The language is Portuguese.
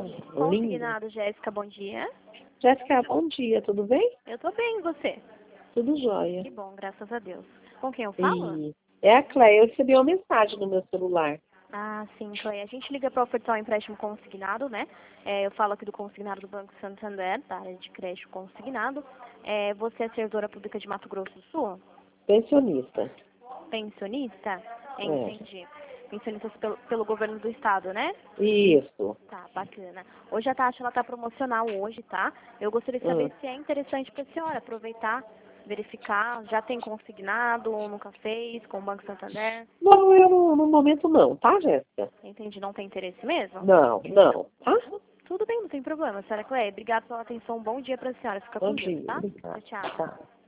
Linda. Consignado, Jéssica, bom dia. Jéssica, bom dia, tudo bem? Eu tô bem, e você? Tudo jóia. Que bom, graças a Deus. Com quem eu falo? E é a Cleia, eu recebi uma mensagem no meu celular. Ah, sim, Clay. A gente liga para ofertar um empréstimo consignado, né? Eu falo aqui do consignado do Banco Santander, da área de crédito consignado. Você é servidora pública de Mato Grosso do Sul? Pensionista. Pensionista? É. Entendi. Pensionistas pelo governo do estado, né? Isso. Tá, bacana. Hoje a taxa ela tá promocional hoje, tá? Eu gostaria de Hum. saber se é interessante para a senhora aproveitar, verificar, já tem consignado ou nunca fez com o Banco Santander. Não, eu no momento não, tá, Jéssica? Entendi, não tem interesse mesmo? Não, tá? Tudo bem, não tem problema, senhora Cleia. Obrigada pela atenção, bom dia para a senhora. Fica Bom com Deus, dia, tá? obrigada. Tchau, tchau. Tá.